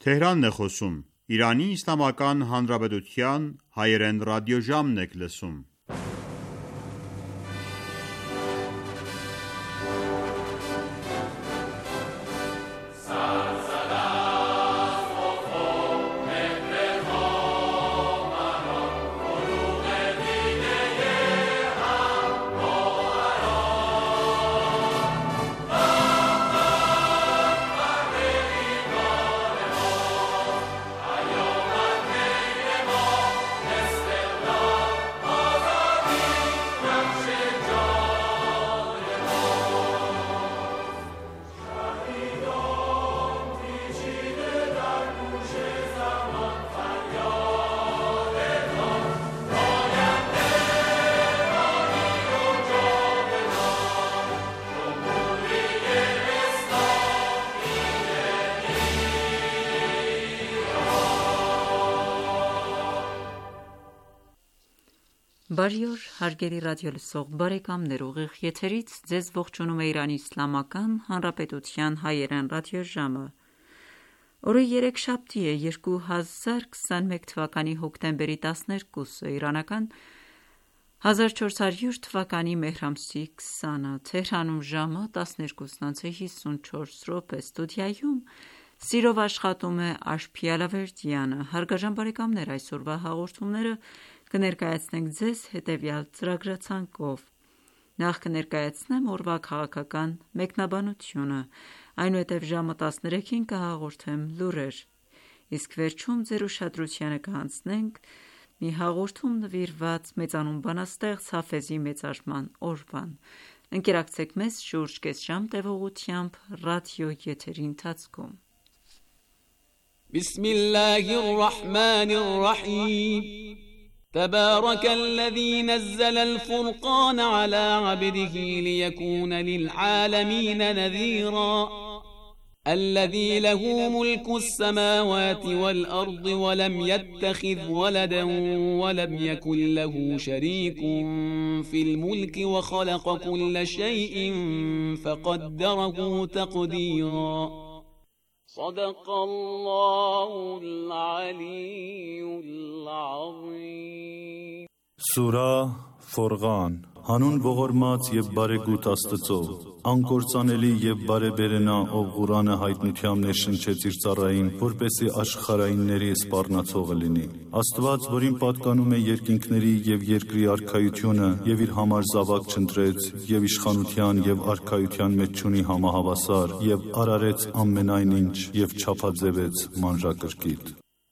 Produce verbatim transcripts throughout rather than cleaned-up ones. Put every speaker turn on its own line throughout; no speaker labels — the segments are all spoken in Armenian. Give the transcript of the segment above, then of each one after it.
Թեհրանն է խոսում։ Իրանի Իսլամական Հանրապետության հայերեն ռադիոժամն եք լսում։
Բարի օր, հարգելի ռադիոլսող բարեկամներ, ուղիղ եթերից ձեզ ողջունում է Իրանի Իսլամական Հանրապետության հայերեն ռադիոժամը։ Օրը երեքշաբթի է, երկու հազար քսաներկու թվականի հոկտեմբերի տասներկուսը, իրանական հազար չորս հարյուր թվականի մեհր ամսի քսանը, Թեհրանում ժամը տասներկուսն անց հիսունչորս րոպե, ստուդիայում սիրով աշխատում է Աշփի Ալավերդյանը։ Հարգարժան բարեկամներ, այսօրվա հաղորդումները կներկայացնենք ձեզ հետևյալ ծրագրացանկով. Նախ կներկայացնեմ օրվա քաղաքական մեկնաբանությունը, այնուհետև ժամը տասներեքին կհաղորդեմ լուրեր, իսկ վերջում ձեր ուշադրությանը կհանձնենք մի հաղորդում նվիրված մեծանուն բանաստեղծ Հաֆեզի մեծարման օրվան։ Ընկերակցեք մեզ շուրջ կես ժամ տևողությամբ ռադիո եթերի ընթացքում։
بسم الله الرحمن الرحيم تبارك الذي نزل الفرقان على عبده ليكون للعالمين نذيرا الذي له ملك السماوات والأرض ولم يتخذ ولدا ولم يكن له شريك في الملك وخلق كل شيء فقدره تقديرا صدق الله العلي العظيم
Սուրահ Ֆորղան Հանուն ողորմած և բարեգութ Աստծո, անկործանելի և բարեբերենա, ով Ղուրանը հայտնությամբ ներշնչեց իր ծառային, որպեսզի աշխարհայինների սպառնացողը լինի։ Աստված, որին պատկանում է երկինքների և երկրի արքայությունը, և իր համար զավակ չընտրեց, և իշխանության և արքայության մեջ չունի համահավասար, և արարեց ամենայն ինչ, և չափաձևեց մանրակրկիտ։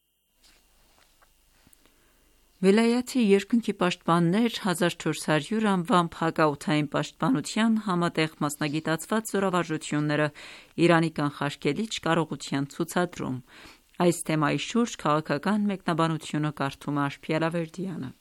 Վելայաթի երկնքի պաշտպաններ հազար չորս հարյուր անվամբ հակաօդային պաշտպանության համատեղ մասնագիտացված զորավարժությունները Իրանի կանխարգելիչ կարողության ցուցադրում։ Այս թեմայի շուրջ քաղաքական մեկնաբանությունը կարդում է Աշփի Ալավերդյանը։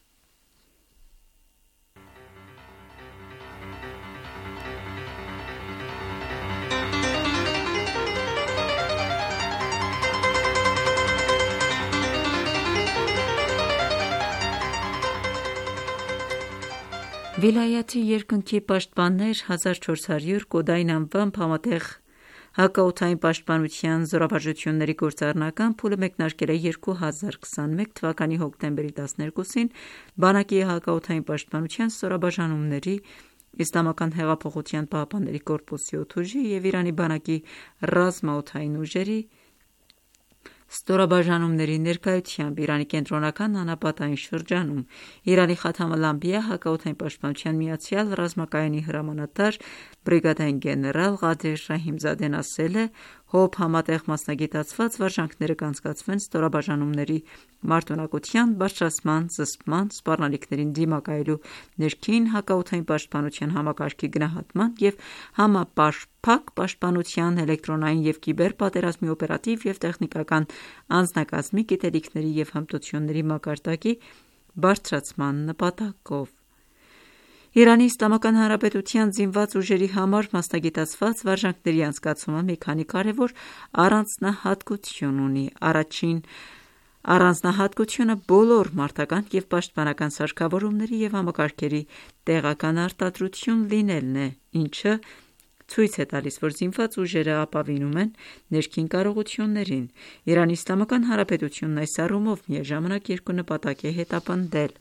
Վիլայաթի երկնքի պաշտպաններ հազար չորս հարյուր կոդային անվամբ համատեղ հակաօդային պաշտպանության զորավարժությունների գործառնական փուլը մեկնարկել է երկու հազար քսաներկու թվականի հոկտեմբերի տասներկուսին բանակի հակաօդային պաշտպանության ստորաբաժանումների, Իսլամական հեղափոխության պահապանների կորպուսի օդուժի և Իրանի բանակի ռազմաօդային ուժերի ստորաբաժանումների ներկայությամբ Իրանի կենտրոնական անապատային շրջանում Իրանի Խաթամ ալ-Անբիա հակաօդային պաշտպանության միացյալ ռազմակայանի հրամանատար բրիգադային գեներալ Ղադիր Ռահիմզադեն ասել է. «Հոբ համատեղ մասնագիտացված վարժանքները կանցկացվեն ստորաբաժանումների մարտունակության, բարձրացման, զսպման, սպառնալիքներին դիմակայելու, ներքին հակաօդային պաշտպանության համակարգի գնահատման և համապարփակ պաշտպանության, էլեկտրոնային և կիբեր պատերազմի օպերատիվ և տեխնիկական անձնակազմի գիտելիքների և հմտությունների մակարդակի բարձրացման նպատակով»։ Իրանի Իսլամական Հանրապետության զինված ուժերի համար մասնագիտացված վարժանքների անցկացումը մի քանի կարևոր առանձնահատկություն ունի։ Առաջին առանձնահատկությունը բոլոր մարտական և պաշտպանական սարքավորումների և համակարգերի տեղական արտադրություն լինելն է, ինչը ցույց է տալիս, որ զինված ուժերը ապավինում են ներքին կարողություններին։ Իրանի Իսլամական Հանրապետությունն այս առումով միաժամանակ երկու նպատակ է հետապնդել։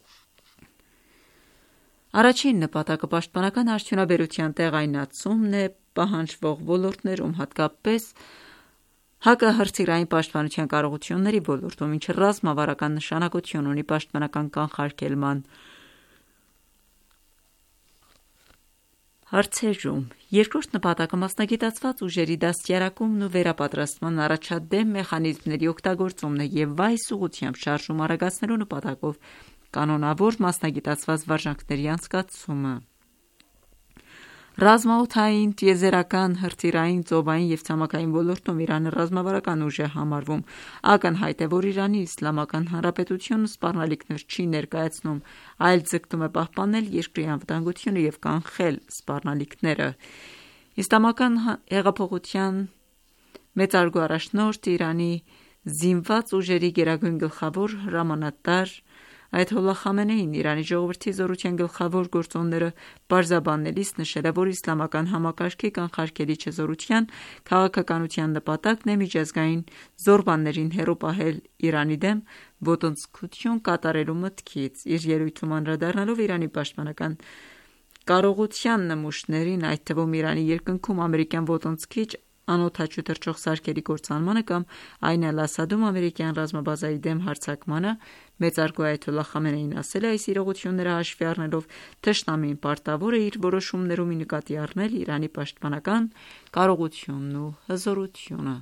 Առաջին նպատակը պաշտպանական արդյունաբերության տեղայնացումն է պահանջվող ոլորտներում, հատկապես հակահրթիռային պաշտպանության կարողությունների ոլորտում, ինչը ռազմավարական նշանակություն ունի պաշտպանական կանխարգելման հարցերում։ Երկրորդ նպատակը մասնագիտացված ուժերի դաստիարակումն ու վերապատրաստման առաջադեմ մեխանիզմների օգտագործումն է և այս ուղղությամբ շարժում արագացնելու նպատակով կանոնավոր մասնագիտացված վարժանքների անցկացումը։ Ռազմաօդային, տիեզերական, հրթիռային, ծովային և ցամաքային ոլորտում Իրանը ռազմավարական ուժ է համարվում։ Ակնհայտ է, որ Իրանի Իսլամական Հանրապետությունը սպառնալիքներ չի ներկայացնում, այլ ձգտում է պահպանել երկրի անվտանգությունը և կանխել սպառնալիքները։ Իսլամական հեղափոխության մեծարգո առաջնորդ, Իրանի զինված ուժերի գերագույն գլխավոր հրամանատար Այաթոլլահ Խամենեին Իրանի ժողովրդի զորության գլխավոր գործոնները պարզաբանելիս նշել է, որ իսլամական համակարգի կանխարգելիչը զորության քաղաքականության նպատակն է միջազգային զորբաններին հեռու պահել Իրանի դեմ ոտնձգություն կատարելու մտքից։ Իր ելույթում անդրադառնալով Իրանի պաշտպանական կարողության նմուշներին, այդ թվում Իրանի երկնքում ամերիկյան ոտնձգիչ անօդաչու թռչող սարքերի կործանմանը կամ Այն Ալ-Ասադում ամերիկյան ռազմաբազայի դեմ հարձակմանը, մեծարգո Այաթոլլահ Խամենեին ասել է. այս իրողությունները հաշվի առնելով թշնամին պարտավոր է իր որոշումներում ի նկատի առնել Իրանի պաշտպանական կարողությունն ու հզորությունը։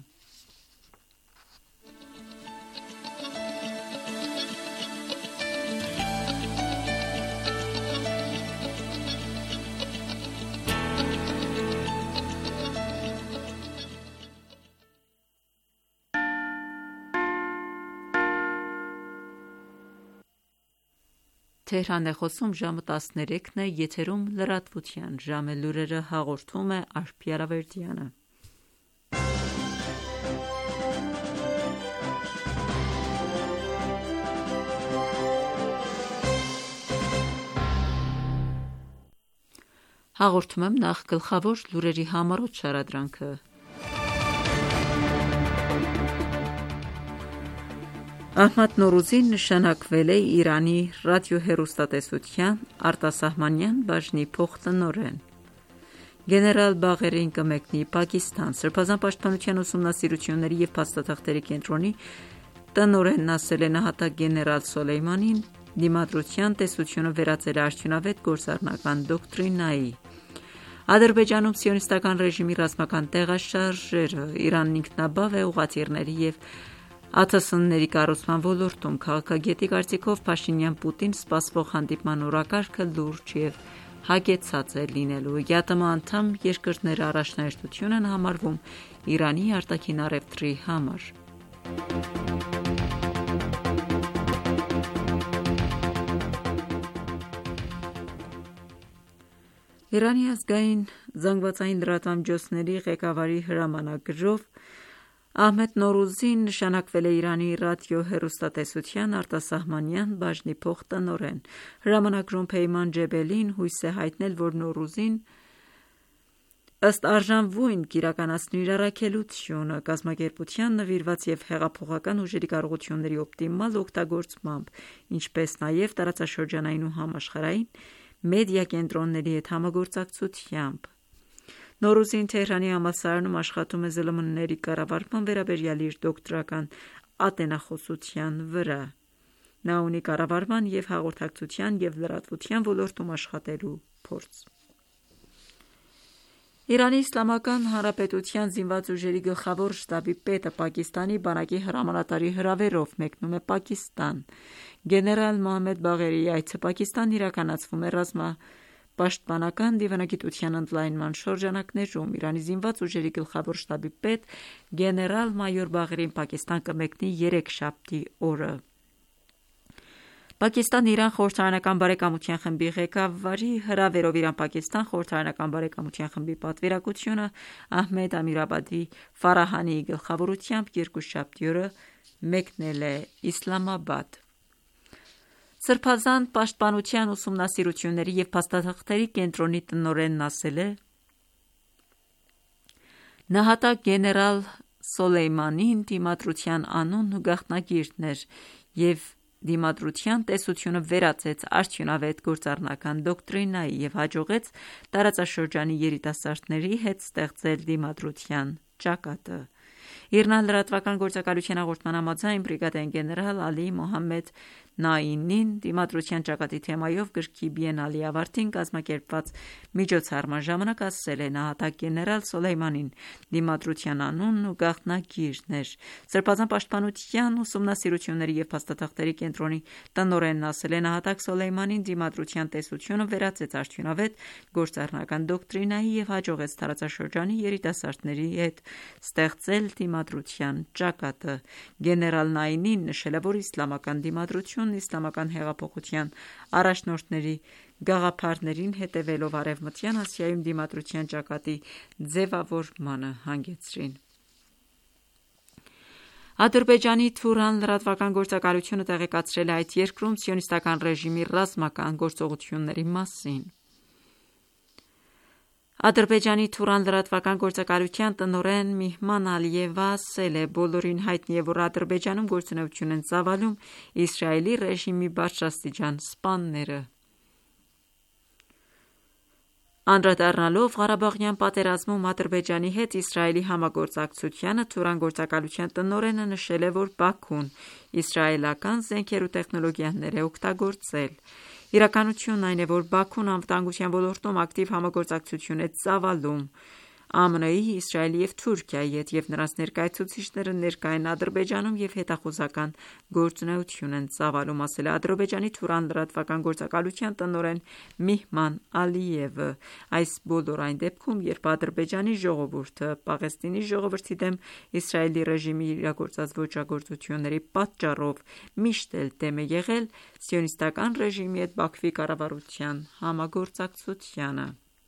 Թեհրան է խոսում ժամը տասներեքն է, եթերում լրատվության ժամը, լուրերը հաղորդում է Արփի Արավերդյանը։ Հաղորդում եմ նախ գլխավոր լուրերի համառոտ շարադրանքը։ Ահմադ Նորուզին նշանակվել է Իրանի ռադիոհեռուստատեսության արտասահմանյան բաժնի փոխտնօրեն։ Գեներալ Բաղերին կմեկնի Պակիստան։ Սրբազան պաշտպանության ուսումնասիրությունների և փաստաթղթերի կենտրոնի տնօրենն ասել է նահատակ գեներալ Սոլեյմանին դիմադրության տեսությունը վերածել է արդյունավետ գործառնական դոկտրինայի։ Ադրբեջանում սիոնիստական ռեժիմի ռազմական տեղաշարժերը, Իրանն ինքնաբավ է ուղղաթիռների և ԱԹՍ-ների կառուցման ոլորտում։ Քաղաքագետի կարծիքով Փաշինյան-Պուտին սպասվող հանդիպման օրակարգը լուրջ և հագեցած է լինելու։ ԵԱՏՄ անդամ երկրները առաջնահերթություն են համարվում Իրանի արտաքին առևտրի համար։ Իրանի ազգային զանգվածային լրատվամիջոցների ղեկավարի հրամանագրով Ահմեդ Նորուզին նշանակվել է Իրանի ռադիոհեռուստատեսության արտասահմանյան բաժնի փոխտնօրեն։ Հրամանագրում Փեյման Ջեբելին հույս է հայտնել, որ Նորուզին ըստ արժանվույն կիրականացնի իր առաքելությունը կազմակերպության նվիրված և հեղափոխական ուժերի կարողությունների օպտիմալ օգտագործմամբ, ինչպես նաև տարածաշրջանային ու համաշխարհային մեդիա կենտրոնների հետ համագործակցությամբ։ Նորուզին Թեհրանի համալսարանում աշխատում է ԶԼՄ-ների կառավարման վերաբերյալ իր դոկտորական ատենախոսության վրա։ Նա ունի կառավարման և հաղորդակցության և լրատվության ոլորտում աշխատելու փորձ։ Իրանի Իսլամական Հանրապետության զինված ուժերի գլխավոր շտաբի պետը Պակիստանի բանակի հրամանատարի հրավերով մեկնում է Պակիստան։ Գեներալ Մոհամմեդ Բաղերիի այցը Պակիստան իրականացվում է ռազմապաշտպանական դիվանագիտության ընդլայնման շրջանակներում։ Իրանի զինված ուժերի գլխավոր շտաբի պետ գեներալ-մայոր Բաղերին Պակիստան կմեկնի երեքշաբթի օրը։ Պակիստան-Իրան խորհրդարանական բարեկամության խմբի ղեկավարի հրավերով Իրան-Պակիստան խորհրդարանական բարեկամության խմբի պատվիրակությունը Ահմեդ Ամիրաբադի Ֆարահանիի գլխավորությամբ երկուշաբթի օրը մեկնել է Իսլամաբադ։ Սրբազան պաշտպանության ուսումնասիրությունների և փաստաթղթերի կենտրոնի տնօրենն ասել է. Նահատակ գեներալ Սոլեյմանին դիմադրության անունն ու գաղտնագիրն էր և դիմադրության տեսությունը վերածեց արդյունավետ գործառնական դոկտրինայի և հաջողեց տարածաշրջանի երիտասարդների հետ ստեղծել դիմադրության ճակատը։ Իրանահայ գործակալության հաղորդման համաձայն բրիգադեն գեներալ Ալի Մոհամմեդ Նայինին դիմադրության ճակատի թեմայով գրքի բիենալի ավարտին կազմակերպված միջոցառման ժամանակ ասել է. նահատակ գեներալ Սոլեյմանին դիմադրության անունն ու գաղտնագիրն էր։ Սրբազան պաշտպանության ուսումնասիրությունների և փաստաթղթերի կենտրոնի տնօրենն ասել է. նահատակ Սոլեյմանին դիմադրության տեսությունը վերածեց արդյունավետ գործառնական դոկտրինայի և հաջողեց տարածաշրջանի երիտասարդների հետ ստեղծել դիմադրության ճակատը։ Գեներալ Նայինին նշել է, որ իսլամական դիմադրությունն իսլամական հեղափոխության առաջնորդների գաղափարներին հետևելով Արևմտյան Ասիայում դիմադրության ճակատի ձևավորմանը հանգեցրին։ Ադրբեջանի Թուրան լրատվական գործակալությունը տեղեկացրել է այդ երկրում սիոնիստական ռեժիմի ռազմական գործողությունների մասին։ Ադրբեջանի Թուրան լրատվական գործակալության տնօրեն Միհման Ալիևը ասել է. բոլորին հայտնի է, որ Ադրբեջանում գործունեություն են ծավալում Իսրայելի ռեժիմի բարձրաստիճան սպաները։ Անդրադառնալով Ղարաբաղյան պատերազմում Ադրբեջանի հետ Իսրայելի համագործակցությանը, Թուրան գործակալության տնօրենը նշել է, որ Բաքուն իսրայելական զենքեր ու տեխնոլոգիաներ է օգտագործել։ Իրականությունն այն է, որ Բաքուն անվտանգության ոլորտում ակտիվ համագործակցություն է ծավալում ԱՄՆ-ի, Իսրայելի և Թուրքիայի հետ, և նրանց ներկայացուցիչները ներկա են Ադրբեջանում և հետախուզական գործունեություն են ծավալում, ասել է Ադրբեջանի Թուրան լրատվական գործակալության տնօրեն Միհման Ալիևը։ Այս բոլոր այն դեպքում, երբ Ադրբեջանի ժողովուրդը Պաղեստինի ժողովրդի դեմ Իսրայելի ռեժիմի իրագործած ոճրագործությունների պատճառով միշտ էլ դեմ է եղել սիոնիստական ռեժիմի հետ Բաքվի կառավարության համագործակցությանը։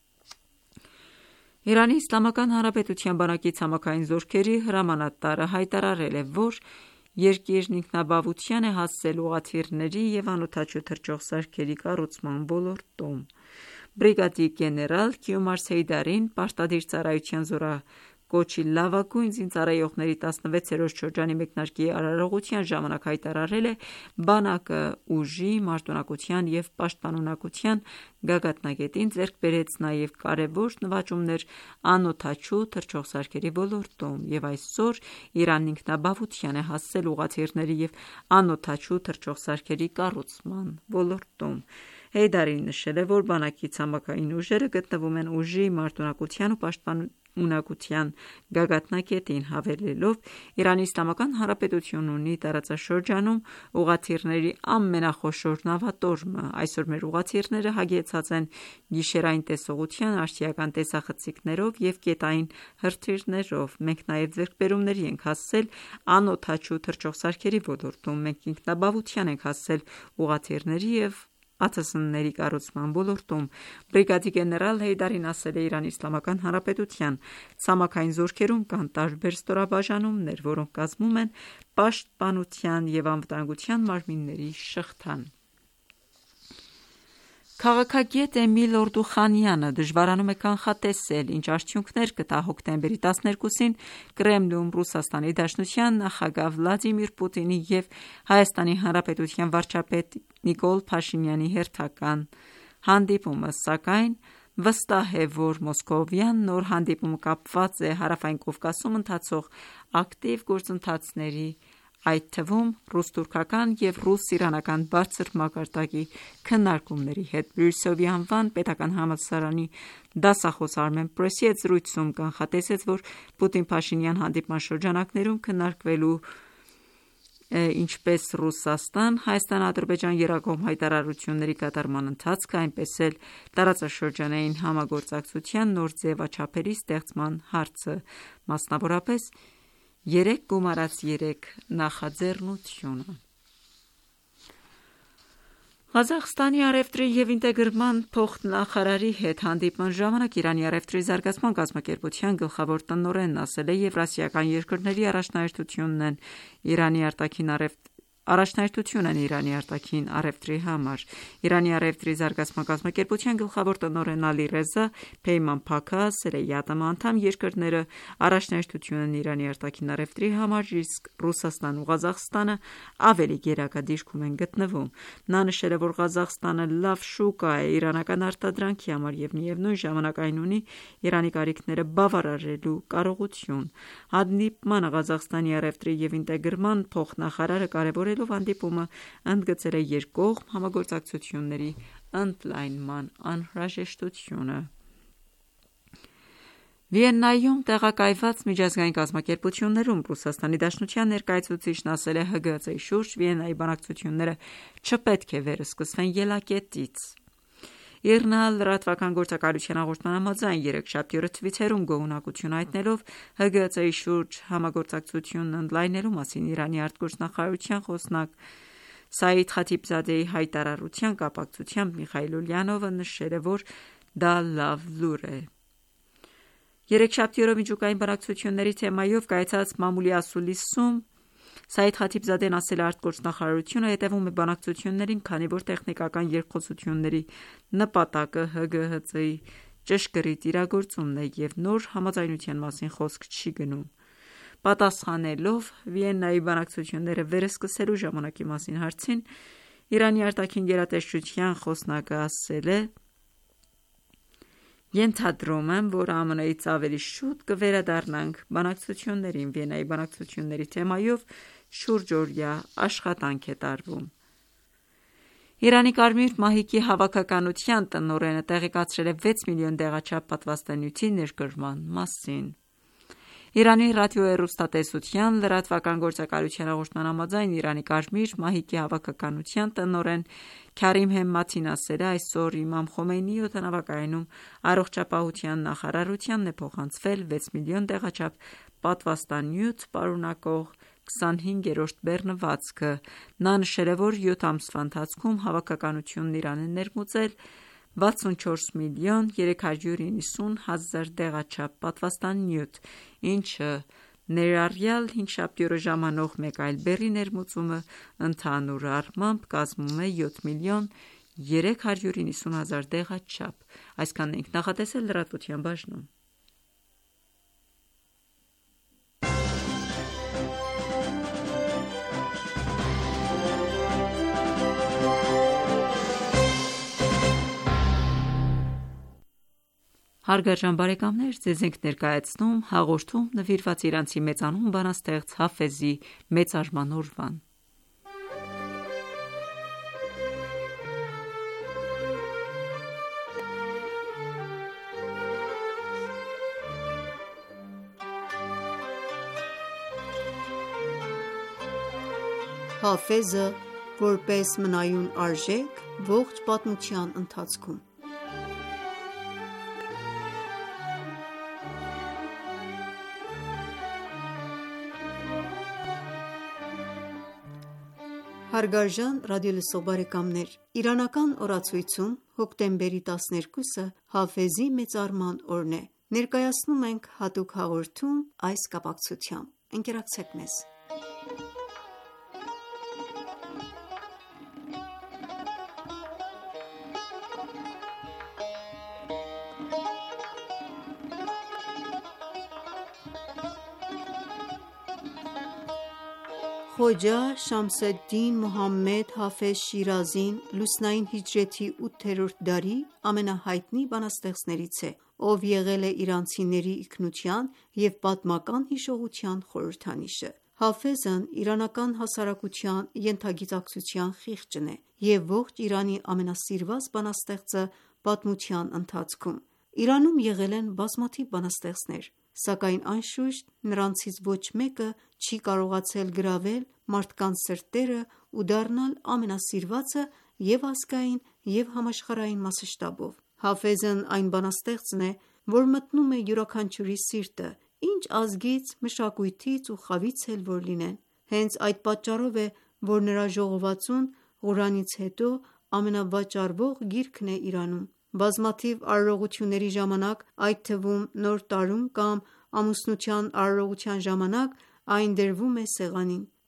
Իրանի Իսլամական Հանրապետության բանակի ցամաքային զորքերի հրամանատարը հայտարարել է, որ երկիրն ինքնաբավության է հասել ուղղաթիռների և անօդաչու թռչող սարքերի կառուցման ոլորտում։ Բրիգադի գեներալ Քիումար Սեյդարին պարտադիր ծառայության զորակոչի լավագույն զինծառայողների տասնվեցերորդ շրջանի մեկնարկի արարողության ժամանակ հայտարարել է. բանակը ուժի, մարտունակության և պաշտպանունակության գագաթնակետին ձեռք բերեց նաև կարևոր նվաճումներ անօդաչու թռչող սարքերի ոլորտում և այսօր Իրանն ինքնաբավության է հասել ուղղաթիռների և անօդաչու թռչող սարքերի կառուցման ոլորտում։ Հեյդարին նշել է, որ բանակի ցամաքային ուժերը գտնվում են ուժի, մարտունակության ու պաշտպանունակության գագաթնակետին, հավելելով. Իրանի Իսլամական Հանրապետությունն ունի տարածաշրջանում ուղղաթիռների ամենախոշոր նավատորմը։ Այսօր մեր ուղղաթիռները հագեցած են գիշերային տեսողության, արդիական տեսախցիկներով և կետային հրթիռներով։ Մենք նաև ձեռքբերումների ենք հասել անօդաչու թռչող սարքերի ոլորտում։ Մենք ինքնաբավության ենք հասել ուղղաթիռների և ԱԹՍՆ-ների կառուցման ոլորտում։ Բրիգադի գեներալ Հեյդարին ասել է. Իրանի Իսլամական Հանրապետության ցամաքային զորքերում կան տարբեր ստորաբաժանումներ, որոնք կազմում են պաշտպանության և անվտանգության մարմինների շղթան։ Քաղաքագետ Էմիլ Օրդուխանյանը դժվարանում է կանխատեսել ինչ արդյունքներ կտա հոկտեմբերի տասներկուսին Կրեմլում Ռուսաստանի Դաշնության նախագահ Վլադիմիր Պուտինի և Հայաստանի Հանրապետության վարչապետ Նիկոլ Փաշինյանի հերթական հանդիպումը, սակայն վստահ է, որ Մոսկովյան նոր հանդիպումը կապված է Հարավային Կովկասում ընթացող ակտիվ գործընթացների, այդ թվում ռուս-թուրքական և ռուս-իրանական բարձր մակարդակի քննարկումների հետ։ Բրյուսովի անվան պետական համալսարանի դասախոս Armen Press-ի հետ զրույցում կանխատեսեց, որ Պուտին-Փաշինյան հանդիպման շրջանակներում քննարկվելու ինչպես Ռուսաստան, Հայաստան, Ադրբեջան եռակողմ հայտարարությունների կատարման ընթացքը, այնպես էլ տարածաշրջանային համագործակցության նոր ձևաչափերի ստեղծման հարցը, մասնավորապես երեք գումարած երեք նախաձեռնությունը։ Ղազախստանի առևտրի և ինտեգրման փոխնախարարի հետ հանդիպման ժամանակ Իրանի առևտրի զարգացման կազմակերպության գլխավոր տնօրենն ասել է. Եվրասիական երկրների առաջնահերթությունն են Իրանի արտաքին առաջնահերթություն են Իրանի արտաքին առևտրի համար։ Իրանի առևտրի զարգացման կազմակերպության գլխավոր տնօրեն Ալի Ռեզա Փեյմանփաքը ասել է, ԵԱՏՄ անդամ երկրները առաջնահերթություն են Իրանի արտաքին առևտրի համար, իսկ Ռուսաստանն ու Ղազախստանը ավելի գերակա դիրքում են գտնվում։ Նա նշել է, որ Ղազախստանը լավ շուկա է իրանական արտադրանքի համար և միևնույն ժամանակ այն ունի Իրանի կարիքները բավարարելու կարողություն։ Հանդիպմանը Ղազախստանի առևտրի և ինտեգրման փոխնախարարը կարևորելով հանդիպումը ընդգծել է երկկողմ համագործակցությունների ընդլայնման անհրաժեշտությունը։ Վիեննայում տեղակայված միջազգային կազմակերպություններում Ռուսաստանի Դաշնության ներկայացուցիչն ասել է, ՀԳՀԾ-ի շուրջ Վիեննայի բանակցությունները չպետք է վերսկսվեն ելակետից։ ԻՌՆԱ լրատվական գործակալության հաղորդման համաձայն երեքշաբթի օրը Թվիթերում գոհունակություն հայտնելով ՀԳՀԾ-ի շուրջ համագործակցությունն ընդլայնելու մասին Իրանի արտգործնախարարության խոսնակ Սաիդ Խաթիբզադեի հայտարարության կապակցությամբ Միխայիլ Ուլյանովը նշել է, որ դա լավ լուր է։ Երեքշաբթի օրը միջուկային բանակցությունների թեմայով կայացած մամուլի ասուլիսում Սաիդ Խաթիբզադեն ասել է, արտգործնախարարությունը հետևում է բանակցություններին, քանի որ տեխնիկական երկխոսությունների նպատակը ՀԳՀԾ-ի ճշգրիտ իրագործումն է և նոր համաձայնության մասին խոսք չի գնում։ Պատասխանելով Վիեննայի բանակցությունները վերսկսելու ժամանակի մասին հարցին, Իրանի արտաքին գերատեսչության խոսնակը ասել է. Ենթադրում եմ, որ ԱՄՆ-ից ավելի շուտ կվերադառնանք բանակցություններին։ Վիեննայի բանակցությունների թեմայով շուրջօրյա աշխատանք է տարվում։ Իրանի Կարմիր մահիկի հավաքականության տնօրենը տեղեկացրել է վեց միլիոն դեղաչափ պատվաստանյութի ներկրման մասին։ Իրանի ռադիոհեռուստատեսության լրատվական գործակալության հաղորդման համաձայն Իրանի Կարմիր մահիկի հավաքականության տնօրեն Քարիմ Հեմմաթին ասել է, այսօր Իմամ Խոմեյնիի օդանավակայանում առողջապահության նախարարությանն է փոխանցվել վեց միլիոն դեղաչափ պատվաստանյութ պարունակող քսանհինգերորդ բեռնվածքը։ Նա նշել է, որ յոթ ամսվա ընթացքում հավաքականությունն Իրան է ներմուծել վաթսունչորս միլիոն երեք հարյուր իննսուն հազար դեղաչափ պատվաստանյութ, ինչը ներառյալ հինգշաբթի օրը ժամանող մեկ այլ բեռի ներմուծումը ընդհանուր առմամբ կազմում է յոթ միլիոն երեք հարյուր իննսուն հազար դեղաչափ։ Այսքանն ենք նախատեսել լրատվության բաժնում։ Հարգարժան բարեկամներ, ձեզ ենք ներկայացնում հաղորդում նվիրված իրանցի մեծանուն բանաստեղծ Հաֆեզի մեծարման օրվան։
Հաֆեզը որպես մնայուն արժեք ողջ պատմության ընթացքում։ Հարգարժան ռադիոլսող բարեկամներ, իրանական օրացույցում հոկտեմբերի տասներկուսը Հաֆեզի մեծարման օրն է։ Ներկայացնում ենք հատուկ հաղորդում այս կապակցությամբ։ Ընկերակցեք մեզ։ Խոջա Շամսեդդին Մոհամմեդ Հաֆեզ Շիրազին լուսնային հիջրեթի ութերորդ դարի ամենահայտնի բանաստեղծներից է, ով եղել է իրանցիների ինքնության և պատմական հիշողության խորհրդանիշը։ Հաֆեզն իրանական հասարակության ենթագիտակցության խիղճն է և ողջ Իրանի ամենասիրված բանաստեղծը պատմության ընթացքում։ Իրանում եղել են բազմաթիվ բանաստեղծներ, սակայն անշուշտ նրանցից ոչ մեկը չի կարողացել գրավել մարդկանց սրտերը ու դառնալ ամենասիրվածը և ազգային, և համաշխարհային մասշտաբով։ Հաֆեզն այն բանաստեղծն է, որ մտնում է յուրաքանչյուրի սիրտը, ինչ ազգից, մշակույթից ու խավից էլ որ լինեն։ Հենց այդ պատճառով է, որ նրա ժողովածուն Ղուրանից հետո ամենավաճառվող գիրքն է Իրանում։ Բազմաթիվ արարողությունների ժամանակ, այդ թվում նոր տարում կամ ամուսնության արարողության ժամանակ այն դրվում է սեղանին։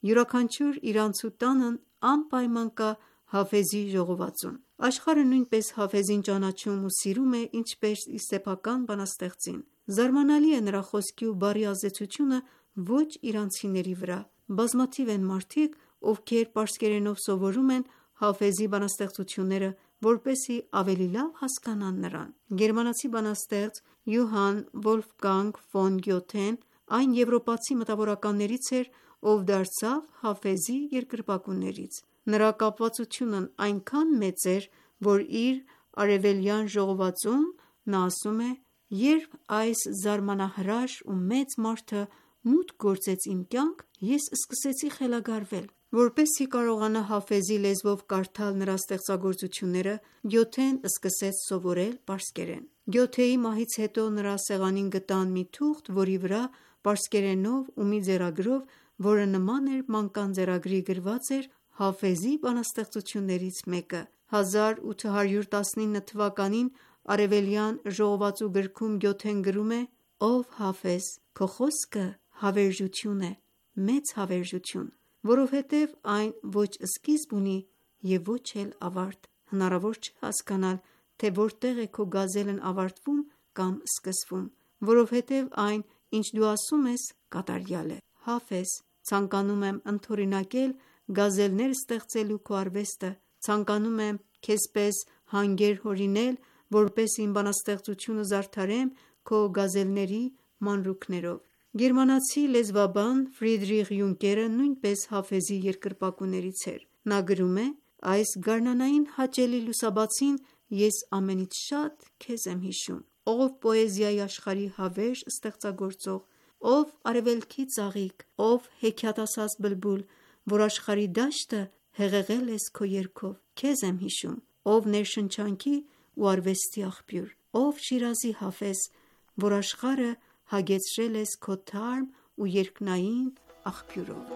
Յուրաքանչյուր իրանցու տանն անպայման կա Հաֆեզի ժողովածուն։ Աշխարհը նույնպես Հաֆեզին ճանաչում ու սիրում է ինչպես իր սեփական բանաստեղծին։ Զարմանալի է նրա խոսքի ու բառի ազդեցությունը ոչ իրանցիների վրա։ Բազմաթիվ են մարդիկ, ովքեր պարսկերենով սովորում են Հաֆեզի բանաստեղծությունները, որպեսզի ավելի լավ հասկանան նրան։ Գերմանացի բանաստեղծ Յոհան Վոլֆգանգ ֆոն Գյոթեն այն եվրոպացի մտավորականներից էր, ով դարձավ Հաֆեզի երկրպագուներից։ Նրա կապվածությունն այնքան մեծ էր, որ իր արևելյան ժողովածում նա ասում է. «Երբ այս զարմանահրաշ ու մեծ մարդը մուտք գործեց իմ կյանք, ես սկսեցի խելագարվել»։ Որպեսզի կարողանա Հաֆեզի լեզվով կարդալ նրա ստեղծագործությունները, Գյոթեն սկսեց սովորել պարսկերեն։ Գյոթեի մահից հետո նրա սեղանին գտան մի թուղթ, որի վրա պարսկերենով ու մի ձեռագրով, որը նման էր մանկան ձեռագրի, գրված էր Հաֆեզի բանաստեղծություններից մեկը։ հազար ութ հարյուր տասնինը թվականին արևելյան ժողովածու գրքում Գյոթեն գրում է. «Ով Հաֆեզ, քո խոսքը հավերժություն է, մեծ հավերժություն, որովհետև այն ոչ սկիզբ ունի և ոչ էլ ավարտ։ Հնարավոր չէ հասկանալ, թե որտեղ է քո գազելն ավարտվում կամ սկսվում, որովհետև այն, ինչ դու ասում ես, կատարյալ է։ Հաֆեզ, ցանկանում եմ ընդօրինակել գազելներ ստեղծելու քո արվեստը, ցանկանում եմ քեզպես հանգեր հորինել, որպեսզի իմ բանաստեղծությունը զարդարեմ քո գազելների մանրուքներով»։ Գերմանացի լեզվաբան Ֆրիդրիխ Յունկերը նույնպես Հաֆեզի երկրպագուներից էր։ Նա գրում է. «Այս գարնանային հաճելի լուսաբացին ես ամենից շատ քեզ եմ հիշում, ով պոեզիայի աշխարհի հավերժ ստեղծագործող, ով արևելքի ծաղիկ, ով հեքիաթասաց բլբուլ, որ աշխարհի դաշտը հեղեղել ես քո երգով, քեզ եմ հիշում, ով ներշնչանքի ու արվեստի աղբյուր, ով Շիրազի Հաֆեզ, որ աշխարհը հագեցրել ես քո թարմ ու երկնային աղբյուրով»։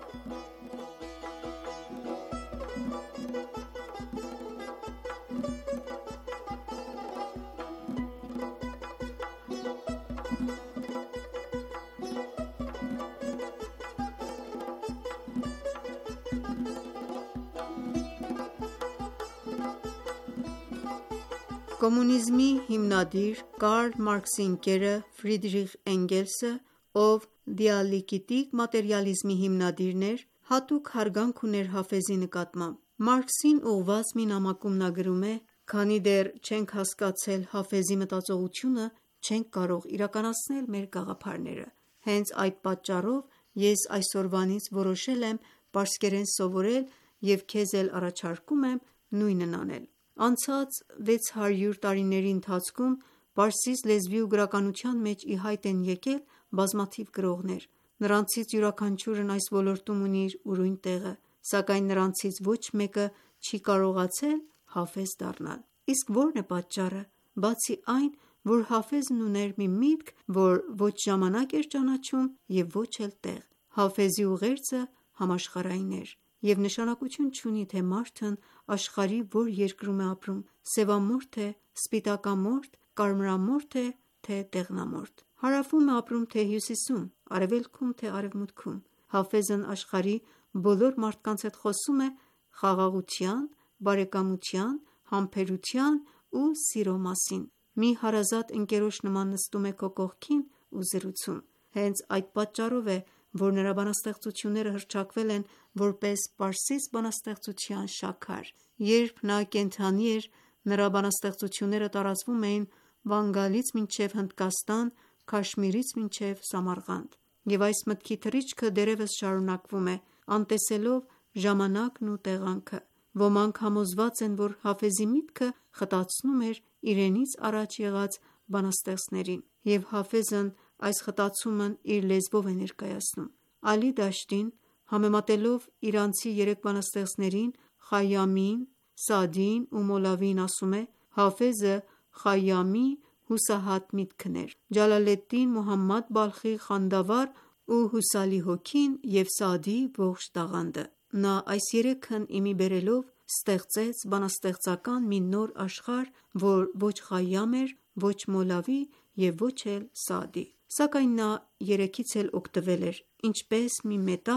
Կոմունիզմի հիմնադիր Կարլ Մարքսի ընկերը Ֆրիդրիխ Էնգելսը, ով դիալեկտիկ մատերիալիզմի հիմնադիրն էր, հատուկ հարգանք ուներ Հաֆեզի նկատմամբ։ Մարքսին ուղղված մի նամակում նա գրում է. «Քանի դեռ չենք հասկացել Հաֆեզի մտածողությունը, չենք կարող իրականացնել մեր գաղափարները։ Հենց այդ պատճառով ես այսօրվանից որոշել եմ պարսկերեն սովորել և քեզ էլ առաջարկում եմ նույնն անել»։ Անցած վեց հարյուր տարիների ընթացքում պարսից լեզվի ու գրականության մեջ ի հայտ են եկել բազմաթիվ գրողներ։ Նրանցից յուրաքանչյուրն այս ոլորտում ունի իր ուրույն տեղը, սակայն նրանցից ոչ մեկը չի կարողացել Հաֆեզ դառնալ։ Իսկ ո՞րն է պատճառը։ Բացի այն, որ Հաֆեզն ուներ մի միտք, որ ոչ ժամանակ էր ճանաչում և ոչ էլ տեղ։ Հաֆեզի ուղերձը համաշխարհային էր և նշանակություն չունի, թե մարդն աշխարհի որ երկրում է ապրում՝ սևամորթ է, սպիտակամորթ, կարմրամորթ է, թե դեղնամորթ, հարավում է ապրում, թե հյուսիսում, արևելքում, թե արևմուտքում։ Հաֆեզն աշխարհի բոլոր մարդկանց հետ խոսում է խաղաղության, բարեկամության, համբերության ու սիրո մասին։ Մի հարազատ ընկերոջ նման նստում է քո կողքին ու զրուցում։ Հենց այդ պատճառով է, որ նրա բանաստեղծությունները հռչակվել են որպես պարսից բանաստեղծության շաքար։ Երբ նա կենդանի էր, նրա բանաստեղծությունները տարածվում էին Բանգալից մինչև Հնդկաստան, Քաշմիրից մինչև Սամարղանդ։ Եվ այս մտքի թռիչքը դեռևս շարունակվում է, անտեսելով ժամանակն ու տեղանքը։ Ոմանք համոզված են, որ Հաֆեզի միտքը խտացնում էր իրենից առաջ եղած բանաստեղծներին, և Հաֆեզն այս խտացումն իր լեզվով է ներկայացնում։ Ալի Դաշտին, համեմատելով իրանցի երեք բանաստեղծներին՝ Խայամին, Սաադիին ու Մոլավիին, ասում է. «Հաֆեզը Խայամի հուսահատ միտքն էր, Ջալալեդդին Մուհամմադ Բալխի խանդավառ ու հուսալի հոգին և Սաադիի ողջ տաղանդը»։ Նա այս երեքն ի մի բերելով ստեղծեց բանաստեղծական մի նոր աշխարհ, որ ոչ Խայամ էր, ոչ Մոլավի և ոչ էլ Սաադի։ Սակայն նա երեքից էլ օգտվել էր, ինչպես մի մետաղ,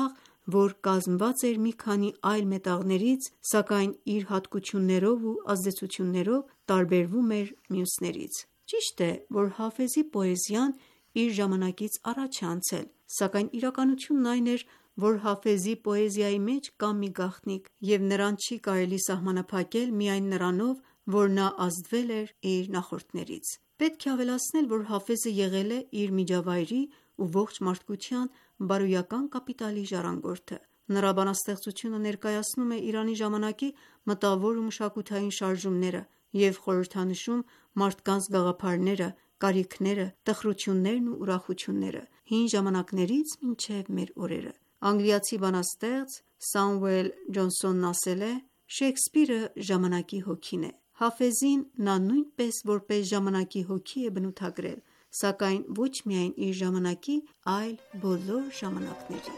որ կազմված էր մի քանի այլ մետաղներից, սակայն իր հատկություններով ու ազդեցություններով տարբերվում էր մյուսներից։ Ճիշտ է, որ Հաֆեզի պոեզիան իր ժամանակից առաջ է անցել, սակայն իրականությունն այն էր, որ Հաֆեզի պոեզիայի մեջ կա մի գաղտնիք, և նրան չի կարելի սահմանափակել միայն նրանով, որ նա ազդվել էր իր նախորդներից։ Պետք է ավելացնել, որ Հաֆեզը եղել է իր միջավայրի ու ողջ մարդկության բարոյական կապիտալի ժառանգորդը։ Նրա բանաստեղծությունը ներկայացնում է Իրանի ժամանակի մտավոր ու մշակութային շարժումները և խորհրդանշում մարդկանց գաղափարները, կարիքները, տխրություններն ու ուրախությունները հին ժամանակներից մինչև մեր օրերը։ Անգլիացի բանաստեղծ Սամուել Ջոնսոնն ասել է. «Շեքսպիրը ժամանակի հոգին է»։ Հաֆեզին նա նույնպես որպես ժամանակի հոգի է բնութագրել, սակայն ոչ միայն իր ժամանակի, այլ բոլոր ժամանակների։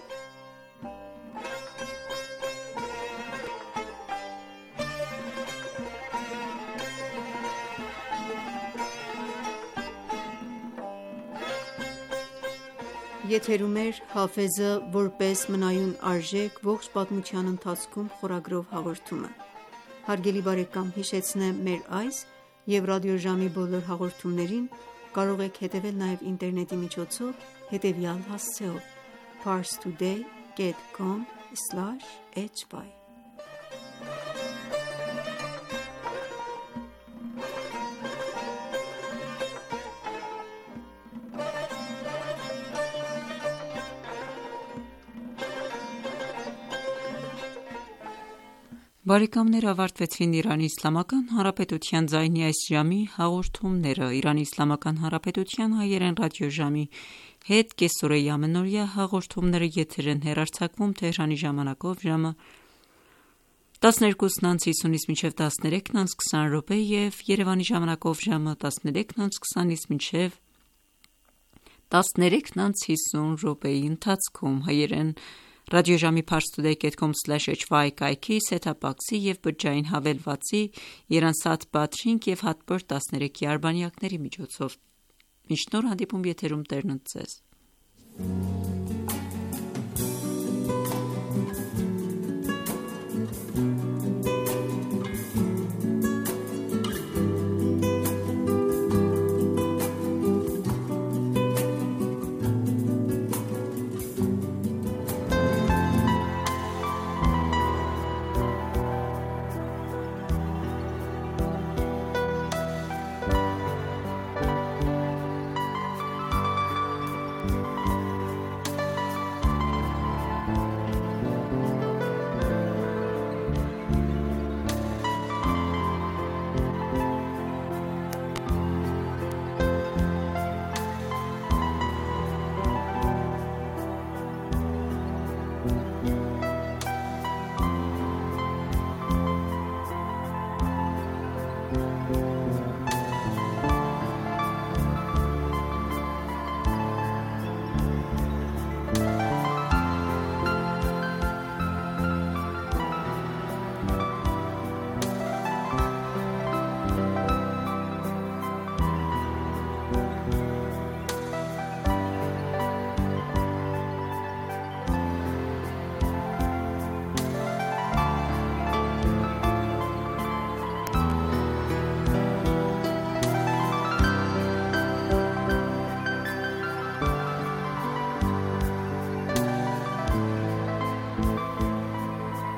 Եթերում է «Հաֆեզը որպես մնայուն արժեք ողջ պատմության ընթացքում» խորագրով հաղորդումը։ Հարգելի բարեկամ, հիշեցնեմ մեր այս և ռադիոժամի բոլոր հաղորդումներին կարող եք հետևել նաև ինտերնետի միջոցով հետևյալ հասցեով՝ parstoday dot com slash h y:
Բարեկամներ, ավարտվեցին Իրանի Իսլամական Հանրապետության ձայնի այս ժամի հաղորդումները։ Իրանի Իսլամական Հանրապետության հայերեն ռադիոժամի հետ կեսօրեի ամենօրյա հաղորդումները եթեր են հեռարձակվում Թեհրանի ժամանակով ժամը տասներկուսն անց հիսունից մինչև տասներեքն անց քսան րոպե և Երևանի ժամանակով ժամը տասներեքն անց քսանից մինչև տասներեքն անց հիսուն րոպեի ընթացքում հայերեն ռադիոժամի parstoday dot com slash h y կայքի սեթափ-բոքսի և բջջային հավելվածի Iransat Բաթրինգ և հատբոր տասներեքի արբանյակների միջոցով։ Մինչ նոր հանդիպում եթերում Տերն ընդ ձեզ։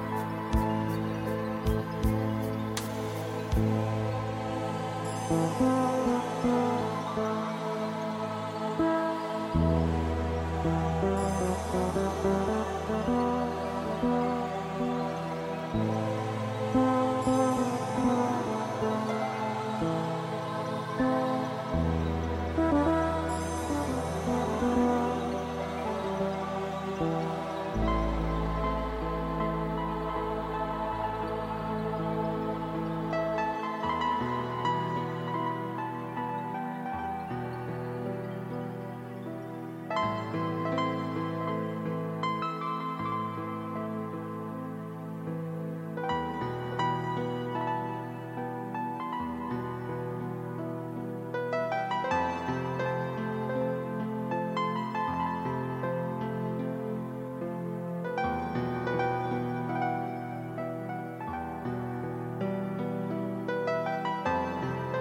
Thank you.